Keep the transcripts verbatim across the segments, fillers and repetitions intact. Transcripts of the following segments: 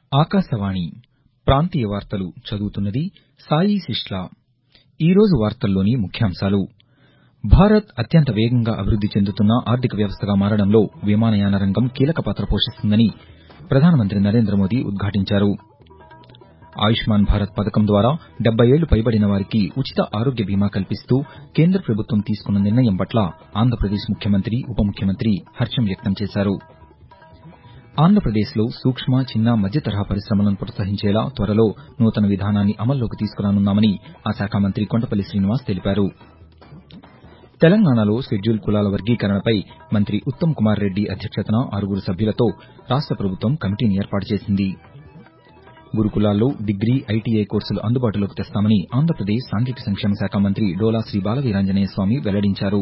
ఆకాశవాణి ప్రాంతీయ వార్తలు చదువుతున్నది సాయి శిష్లా. ఈరోజు వార్తల్లోని ముఖ్యాంశాలు. భారత్ అత్యంత వేగంగా అభివృద్ది చెందుతున్న ఆర్థిక వ్యవస్థగా మారడంలో విమానయాన రంగం కీలక పాత్ర పోషిస్తుందని ప్రధానమంత్రి నరేంద్ర మోదీ ఉద్ఘాటించారు. ఆయుష్మాన్ భారత్ పథకం ద్వారా డెబ్బై ఏళ్లు పైబడిన వారికి ఉచిత ఆరోగ్య బీమా కల్పిస్తూ కేంద్ర ప్రభుత్వం తీసుకున్న నిర్ణయం పట్ల ఆంధ్రప్రదేశ్ ముఖ్యమంత్రి, ఉప ముఖ్యమంత్రి హర్షం వ్యక్తం చేశారు. ఆంధ్రప్రదేశ్లో సూక్ష్మ, చిన్న, మధ్య తరహా పరిశమలను ప్రోత్సహించేలా త్వరలో నూతన విధానాన్ని అమల్లోకి తీసుకురానున్నామని ఆ శాఖ మంత్రి కొండపల్లి శ్రీనివాస్ తెలిపారు. తెలంగాణలో షెడ్యూల్ కులాల వర్గీకరణపై మంత్రి ఉత్తమ్ కుమార్ రెడ్డి అధ్యక్షతన ఆరుగురు సభ్యులతో రాష్ట ప్రభుత్వం కమిటీని ఏర్పాటు చేసింది. గురుకులాల్లో డిగ్రీ, ఐటీఐ కోర్సులు అందుబాటులోకి తెస్తామని ఆంధ్రప్రదేశ్ సాంఘిక సంక్షేమ శాఖ మంత్రి డోలా శ్రీ బాలవీరాంజనేయ స్వామి వెల్లడించారు.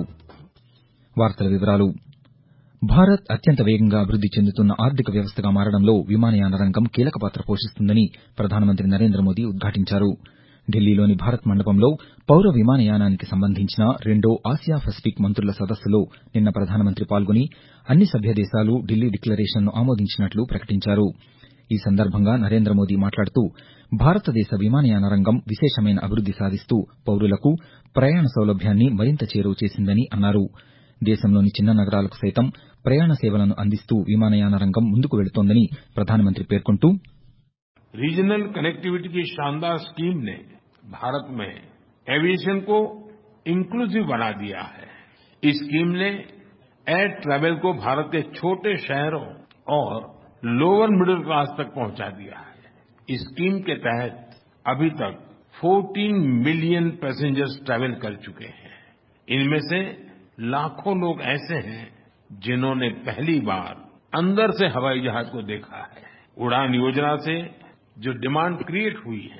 భారత్ అత్యంత వేగంగా అభివృద్ది చెందుతున్న ఆర్థిక వ్యవస్థగా మారడంలో విమానయాన రంగం కీలక పాత్ర పోషిస్తుందని ప్రధానమంత్రి నరేంద్ర మోదీ ఉద్ఘాటించారు. ఢిల్లీలోని భారత్ మండపంలో పౌర విమానయానానికి సంబంధించిన రెండో ఆసియా పసిఫిక్ మంత్రుల సదస్సులో నిన్న ప్రధానమంత్రి పాల్గొని అన్ని సభ్య దేశాలు ఢిల్లీ డిక్లరేషన్ను ఆమోదించినట్లు ప్రకటించారు. ఈ సందర్భంగా నరేంద్ర మోదీ మాట్లాడుతూ భారతదేశ విమానయాన రంగం విశేషమైన అభివృద్ది సాధిస్తూ పౌరులకు ప్రయాణ సౌలభ్యాన్ని మరింత చేరువ చేసిందని అన్నారు. దేశంలోని చిన్న నగరాలకు సైతం ప్రయాణ సేవలను అందిస్తూ విమానయాన రంగం ముందుకు వెళుతోందని ప్రధానమంత్రి పేర్కొంటూ रीजनल कनेक्टिविटी की शानदार स्कीम ने भारत में एविएशन को इंक्लूसिव बना दिया है. इस स्कीम ने एयर ट्रैवल को भारत के छोटे शहरों और लोअर मिडिल क्लास तक पहुंचा दिया है. इस स्कीम के तहत अभी तक चौदह मिलियन पैसेंजर्स ट्रैवल कर चुके हैं. इनमें से लाखों लोग ऐसे हैं जिन्होंने पहली बार अंदर से हवाई जहाज को देखा है. उड़ान योजना से जो डिमांड क्रिएट हुई है.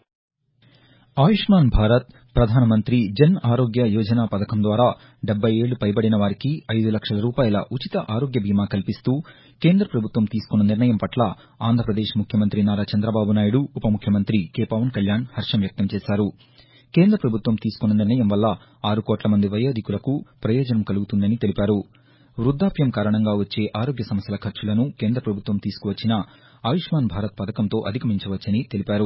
ఆయుష్మాన్ భారత్ ప్రధానమంత్రి జన్ ఆరోగ్య యోజన పథకం ద్వారా డెబ్బై ఏళ్లు పైబడిన వారికి ఐదు లక్షల రూపాయల ఉచిత ఆరోగ్య బీమా కల్పిస్తూ కేంద్ర ప్రభుత్వం తీసుకున్న నిర్ణయం పట్ల ఆంధ్రప్రదేశ్ ముఖ్యమంత్రి నారా చంద్రబాబు నాయుడు, ఉప ముఖ్యమంత్రి కె పవన్ కళ్యాణ్ హర్షం వ్యక్తం చేశారు. కేంద్ర ప్రభుత్వం తీసుకున్న నిర్ణయం వల్ల ఆరు కోట్ల మంది వయోధికులకు ప్రయోజనం కలుగుతుందని తెలిపారు. వృద్దాప్యం కారణంగా వచ్చే ఆరోగ్య సమస్యల ఖర్చులను కేంద్ర ప్రభుత్వం తీసుకువచ్చిన ఆయుష్మాన్ భారత్ పథకంతో అధిగమించవచ్చని తెలిపారు.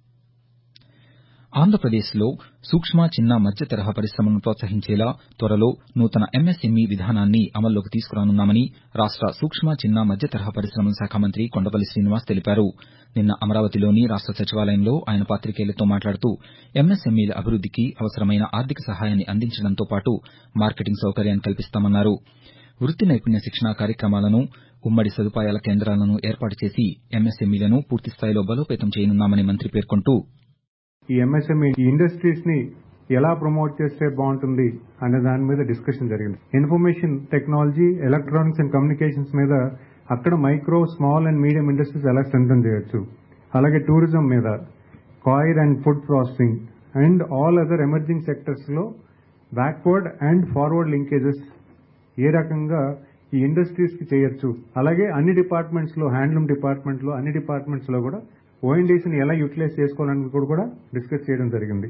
ఆంధ్రప్రదేశ్లో సూక్ష్మ, చిన్న, మధ్య తరహా పరిశమలను ప్రోత్సహించేలా త్వరలో నూతన ఎంఎస్ఎంఈ విధానాన్ని అమల్లోకి తీసుకురానున్నామని రాష్ట సూక్ష్మ, చిన్న, మధ్య తరహా పరిశమల శాఖ మంత్రి కొండపల్లి శ్రీనివాస్ తెలిపారు. నిన్న అమరావతిలోని రాష్ట సచివాలయంలో ఆయన పాతికేయులతో మాట్లాడుతూ ఎంఎస్ఎంఈల అభివృద్దికి అవసరమైన ఆర్థిక సహాయాన్ని అందించడంతో పాటు మార్కెటింగ్ సౌకర్యాన్ని కల్పిస్తామన్నారు. వృత్తి నైపుణ్య శిక్షణా కార్యక్రమాలను, ఉమ్మడి సదుపాయాల కేంద్రాలను ఏర్పాటు చేసి ఎంఎస్ఎంఈలను పూర్తిస్థాయిలో బలోపేతం చేయనున్నామని మంత్రి పేర్కొంటూ ఈ ఎంఎస్ఎంఈ ఇండస్ట్రీస్ ని ఎలా ప్రమోట్ చేస్తే బాగుంటుంది అనే దాని మీద డిస్కషన్ జరిగింది. Information technology, electronics and communications మీద అక్కడ micro, small and medium industries ఎలా స్ట్రెంథెన్ చేయొచ్చు, అలాగే టూరిజం మీద, coir and food processing and all other emerging sectors లో బ్యాక్వర్డ్ అండ్ ఫార్వర్డ్ లింకేజెస్ ఏ రకంగా ఈ ఇండస్ట్రీస్ కి చేయొచ్చు, అలాగే అన్ని డిపార్ట్మెంట్స్ లో, హ్యాండ్లూమ్ డిపార్ట్మెంట్ లో, అన్ని డిపార్ట్మెంట్స్ లో కూడా ఓఎన్డీసీని ఎలా యూటిలైజ్ చేసుకోవాలని కూడా డిస్కస్ చేయడం జరిగింది.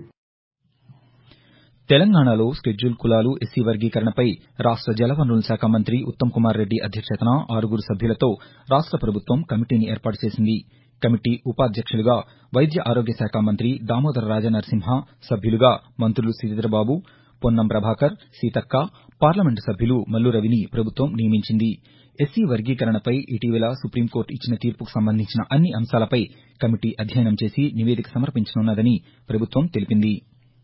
తెలంగాణలో షెడ్యూల్ కులాలు, ఎస్సీ వర్గీకరణపై రాష్ట జలవనరుల శాఖ మంత్రి ఉత్తమ్ కుమార్ రెడ్డి అధ్యక్షతన ఆరుగురు సభ్యులతో రాష్ట ప్రభుత్వం కమిటీని ఏర్పాటు చేసింది. కమిటీ ఉపాధ్యక్షులుగా వైద్య ఆరోగ్య శాఖ మంత్రి దామోదర రాజనరసింహ, సభ్యులుగా మంత్రులు శ్రీధర్బాబు, పొన్నం ప్రభాకర్, సీతక్క, పార్లమెంటు సభ్యులు మల్లు రవిని ప్రభుత్వం నియమించింది. ఎస్సీ వర్గీకరణపై ఇటీవల సుప్రీంకోర్టు ఇచ్చిన తీర్పుకు సంబంధించిన అన్ని అంశాలపై కమిటీ అధ్యయనం చేసి నివేదిక సమర్పించనున్నదని ప్రభుత్వం తెలిపింది.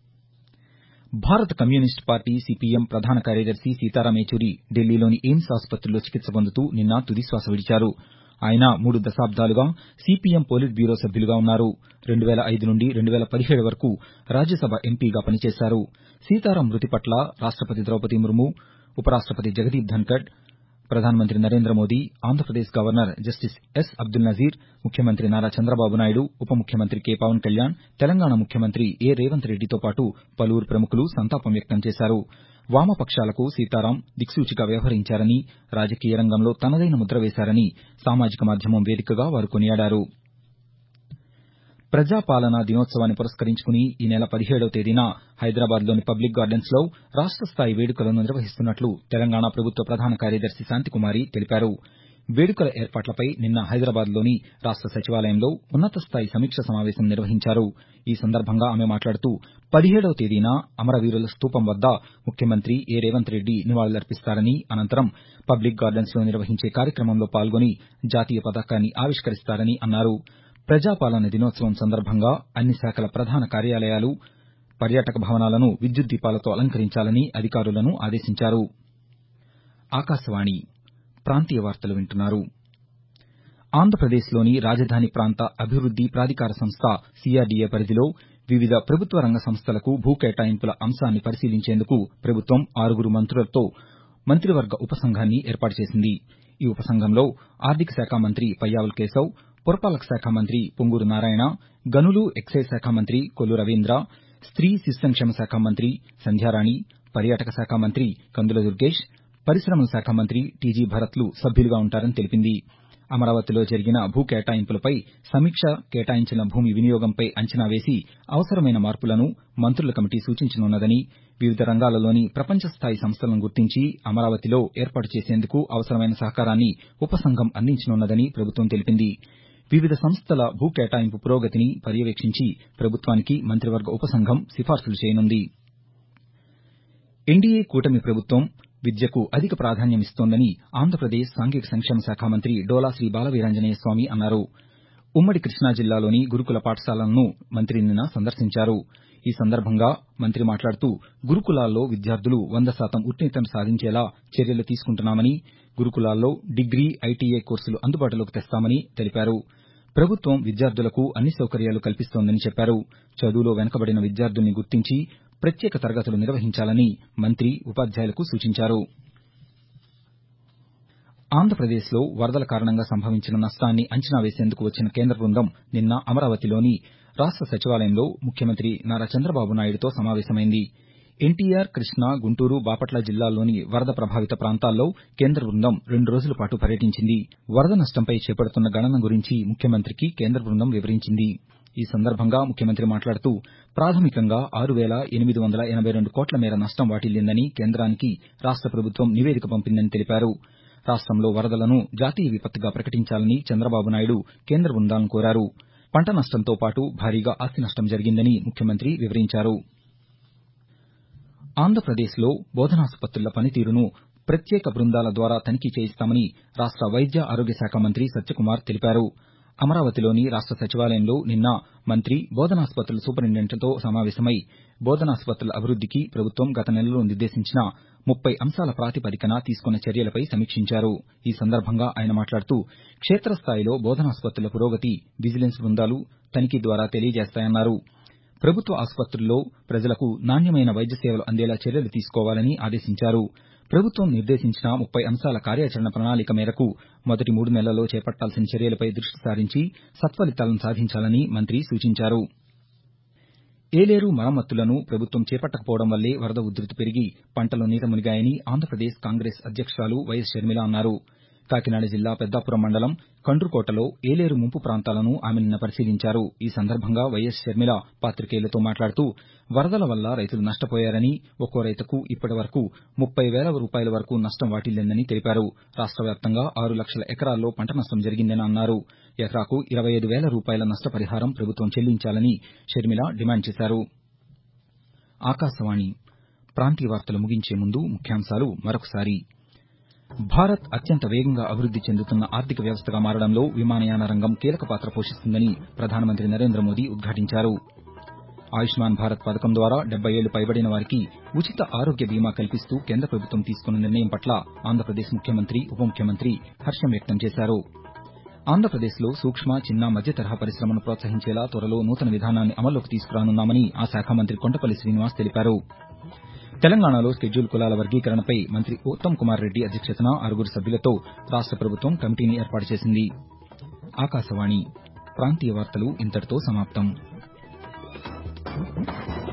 భారత కమ్యూనిస్టు పార్టీ సీపీఎం ప్రధాన కార్యదర్శి సీతారాం ఏచూరి ఢిల్లీలోని ఎయిమ్స్ ఆసుపత్రిలో చికిత్స పొందుతూ నిన్న తుదిశ్వాస విడిచారు. ఆయన మూడు దశాబ్దాలుగా సీపీఎం పోలిట్ బ్యూరో సభ్యులుగా ఉన్నారు. రెండు వేల ఐదు నుండి రెండు వేల పదిహేడు వరకు రాజ్యసభ ఎంపీగా పనిచేశారు. సీతారాం మృతి పట్ల రాష్టపతి ద్రౌపది ముర్ము, ఉపరాష్టపతి జగదీప్ ధన్కడ్, ప్రధానమంత్రి Narendra Modi, Andhra Pradesh governor justice S Abdul Nazeer, ముఖ్యమంత్రి నారా చంద్రబాబు నాయుడు, ఉప ముఖ్యమంత్రి కె పవన్ కళ్యాణ్, తెలంగాణ ముఖ్యమంత్రి ఏ రేవంత్ రెడ్డితో పాటు పలువురు ప్రముఖులు సంతాపం వ్యక్తం చేశారు. వామపక్షాలకు సీతారాం దిక్సూచిగా వ్యవహరించారని, రాజకీయ రంగంలో తనదైన ముద్ర వేశారని సామాజిక మాధ్యమం వేదికగా వారు కొనియాడారు. ప్రజాపాలనా దినోత్సవాన్ని పురస్కరించుకుని ఈ నెల పదిహేడవ తేదీన హైదరాబాద్లోని పబ్లిక్ గార్డెన్స్ లో రాష్ట స్థాయి వేడుకలను నిర్వహిస్తున్నట్లు తెలంగాణ ప్రభుత్వ ప్రధాన కార్యదర్శి శాంతికుమారి తెలిపారు. వేడుకల ఏర్పాట్లపై నిన్న హైదరాబాద్లోని రాష్ట సచివాలయంలో ఉన్నతస్థాయి సమీక్ష సమావేశం నిర్వహించారు. ఈ సందర్భంగా ఆమె మాట్లాడుతూ పదిహేడవ తేదీన అమరవీరుల స్తూపం వద్ద ముఖ్యమంత్రి ఏ రేవంత్ రెడ్డి నివాళులర్పిస్తారని, అనంతరం పబ్లిక్ గార్డెన్స్లో నిర్వహించే కార్యక్రమంలో పాల్గొని జాతీయ పతాకాన్ని ఆవిష్కరిస్తారని అన్నారు. ప్రజాపాలన దినోత్సవం సందర్భంగా అన్ని శాఖల ప్రధాన కార్యాలయాలు, పర్యాటక భవనాలను విద్యుత్ దీపాలతో అలంకరించాలని అధికారులను ఆదేశించారు. ఆకాశవాణి ప్రాంతీయ వార్తలు వింటున్నారు. ఆంధ్రప్రదేశ్లోని రాజధాని ప్రాంత అభివృద్ది ప్రాధికార సంస్థ సీఆర్డీఏ పరిధిలో వివిధ ప్రభుత్వ రంగ సంస్థలకు భూ కేటాయింపుల అంశాన్ని పరిశీలించేందుకు ప్రభుత్వం ఆరుగురు మంత్రులతో మంత్రివర్గ ఉపసంఘాన్ని ఏర్పాటు చేసింది. ఈ ఉపసంఘంలో ఆర్థిక శాఖ మంత్రి పయ్యావుల కేశవ్, పురపాలక శాఖ మంత్రి పొంగూరు నారాయణ, గనులు ఎక్సైజ్ శాఖ మంత్రి కొల్లు రవీంద్ర, స్త్రీ శిశు సంక్షేమ శాఖ మంత్రి సంధ్యారాణి, పర్యాటక శాఖ మంత్రి కందుల దుర్గేష్, పరిశ్రమల శాఖ మంత్రి టీజీ భరత్లు సభ్యులుగా ఉంటారని తెలిపింది. అమరావతిలో జరిగిన భూ కేటాయింపులపై సమీక్ష, కేటాయించిన భూమి వినియోగంపై అంచనా వేసి అవసరమైన మార్పులను మంత్రుల కమిటీ సూచించనున్నదని, వివిధ రంగాలలోని ప్రపంచ స్థాయి సంస్థలను గుర్తించి అమరావతిలో ఏర్పాటు చేసేందుకు అవసరమైన సహకారాన్ని ఉపసంఘం అందించనున్నదని ప్రభుత్వం తెలిపింది. వివిధ సంస్థల భూ కేటాయింపు పురోగతిని పర్యవేక్షించి ప్రభుత్వానికి మంత్రివర్గ ఉపసంఘం సిఫార్సులు చేయనుంది. ఎన్డీఏ కూటమి ప్రభుత్వం విద్యకు అధిక ప్రాధాన్యమిస్తోందని ఆంధ్రప్రదేశ్ సాంఘిక సంక్షేమ శాఖ మంత్రి డోలా శ్రీ బాలవీరాంజనేయ స్వామి అన్నారు. ఉమ్మడి కృష్ణా జిల్లాలోని గురుకుల పాఠశాలలను మంత్రి నిన్న సందర్శించారు. ఈ సందర్భంగా మంత్రి మాట్లాడుతూ గురుకులాల్లో విద్యార్థులు వంద శాతం ఉత్తీర్ణత సాధించేలా చర్యలు తీసుకుంటున్నామని, గురుకులాల్లో డిగ్రీ, ఐటీఐ కోర్సులు అందుబాటులోకి తెస్తామని తెలిపారు. ప్రభుత్వం విద్యార్థులకు అన్ని సౌకర్యాలు కల్పిస్తోందని చెప్పారు. చదువులో వెనుకబడిన విద్యార్థుల్ని గుర్తించి ప్రత్యేక తరగతులు నిర్వహించాలని మంత్రి ఉపాధ్యాయులకు సూచించారు. ఆంధ్రప్రదేశ్లో వరదల కారణంగా సంభవించిన నష్టాన్ని అంచనా వేసేందుకు వచ్చిన కేంద్ర బృందం నిన్న అమరావతిలోని రాష్ట సచివాలయంలో ముఖ్యమంత్రి నారా చంద్రబాబు నాయుడుతో సమావేశమైంది. ఎన్టీఆర్, కృష్ణా, గుంటూరు, బాపట్ల జిల్లాల్లోని వరద ప్రభావిత ప్రాంతాల్లో కేంద్ర బృందం రెండు రోజుల పాటు పర్యటించింది. వరద నష్టంపై చేపడుతున్న గణన గురించి ముఖ్యమంత్రికి కేంద్ర బృందం వివరించింది. ఈ సందర్భంగా ముఖ్యమంత్రి మాట్లాడుతూ ప్రాథమికంగా ఆరు వేల ఎనిమిది వందల ఎనబై రెండు కోట్ల మేర నష్టం వాటిల్లిందని, కేంద్రానికి రాష్ట ప్రభుత్వం నివేదిక పంపిందని తెలిపారు. రాష్టంలో వరదలను జాతీయ విపత్తుగా ప్రకటించాలని చంద్రబాబు నాయుడు కేంద్ర బృందాలను కోరారు. పంట నష్టంతో పాటు భారీగా ఆస్తి నష్టం జరిగిందని ముఖ్యమంత్రి వివరించారు. ఆంధ్రప్రదేశ్లో బోధనాసుపత్రుల పనితీరును ప్రత్యేక బృందాల ద్వారా తనిఖీ చేయిస్తామని రాష్ట వైద్య ఆరోగ్య శాఖ మంత్రి సత్యకుమార్ తెలిపారు. అమరావతిలోని రాష్ట సచివాలయంలో నిన్న మంత్రి బోధనాసుపత్రుల సూపరింటెండెంట్లతో సమావేశమై బోధనాసుపత్రుల అభివృద్దికి ప్రభుత్వం గత నెలలో నిర్దేశించిన ముప్పై అంశాల ప్రాతిపదికన తీసుకున్న చర్యలపై సమీక్షించారు. ఈ సందర్భంగా ఆయన మాట్లాడుతూ క్షేత్రస్థాయిలో బోధనాసుపత్రుల పురోగతి విజిలెన్స్ బృందాలు తనిఖీ ద్వారా తెలియజేస్తాయన్నారు. ప్రభుత్వ ఆసుపత్రుల్లో ప్రజలకు నాణ్యమైన వైద్య సేవలు అందేలా చర్యలు తీసుకోవాలని ఆదేశించారు. ప్రభుత్వం నిర్దేశించిన ముప్పై అంశాల కార్యాచరణ ప్రణాళిక మేరకు మొదటి మూడు నెలల్లో చేపట్టాల్సిన చర్యలపై దృష్టి సారించి సత్ఫలితాలను సాధించాలని మంత్రి సూచించారు. ఏలేరు మరమ్మతులను ప్రభుత్వం చేపట్టకపోవడం వల్లే వరద ఉధృతి పెరిగి పంటలు నీట మునిగాయని ఆంధ్రప్రదేశ్ కాంగ్రెస్ అధ్యక్షురాలు వైఎస్ షర్మిల అన్నారు. కాకినాడ జిల్లా పెద్దాపురం మండలం కండ్రుకోటలో ఏలేరు ముంపు ప్రాంతాలను ఆమె నిన్న పరిశీలించారు. ఈ సందర్భంగా వైఎస్ షర్మిల పాతికేయులతో మాట్లాడుతూ వరదల వల్ల రైతులు నష్టపోయారని, ఒక్కో రైతుకు ఇప్పటి వరకు ముప్పై వేల రూపాయల వరకు నష్టం వాటిల్లిందని తెలిపారు. రాష్ట వ్యాప్తంగా ఆరు లక్షల ఎకరాల్లో పంట నష్టం జరిగిందని అన్నారు. ఎకరాకు ఇరవై ఐదు వేల రూపాయల నష్టపరిహారం ప్రభుత్వం చెల్లించాలని షర్మిల డిమాండ్ చేశారు. ఆకాశవాణి ప్రాంతీయ వార్తలు ముగించే ముందు ముఖ్యాంశాలు మరొకసారి. భారత్ అత్యంత వేగంగా అభివృద్ది చెందుతున్న ఆర్థిక వ్యవస్థగా మారడంలో విమానయాన రంగం కీలక పాత్ర పోషిస్తుందని ప్రధానమంత్రి నరేంద్ర మోదీ ఉద్ఘాటించారు. ఆయుష్మాన్ భారత్ పథకం ద్వారా డెబ్బై ఏళ్లు పైబడిన వారికి ఉచిత ఆరోగ్య బీమా కల్పిస్తూ కేంద్ర ప్రభుత్వం తీసుకున్న నిర్ణయం పట్ల ఆంధ్రప్రదేశ్ ముఖ్యమంత్రి, ఉప ముఖ్యమంత్రి హర్షం వ్యక్తం చేశారు. ఆంధ్రప్రదేశ్లో సూక్ష్మ, చిన్న, మధ్య తరహా పరిశ్రమను ప్రోత్సహించేలా త్వరలో నూతన విధానాన్ని అమల్లోకి తీసుకురానున్నామని ఆ శాఖ మంత్రి కొండపల్లి శ్రీనివాస్ తెలిపారు. తెలంగాణలో షెడ్యూల్ కులాల వర్గీకరణపై మంత్రి ఉత్తమ్ కుమార్ రెడ్డి అధ్యక్షతన ఆరుగురు సభ్యులతో రాష్ట ప్రభుత్వం కమిటీని ఏర్పాటు చేసింది. ఆకాశవాణి ప్రాంతీయ వార్తలు ఇంతటితో సమాప్తం.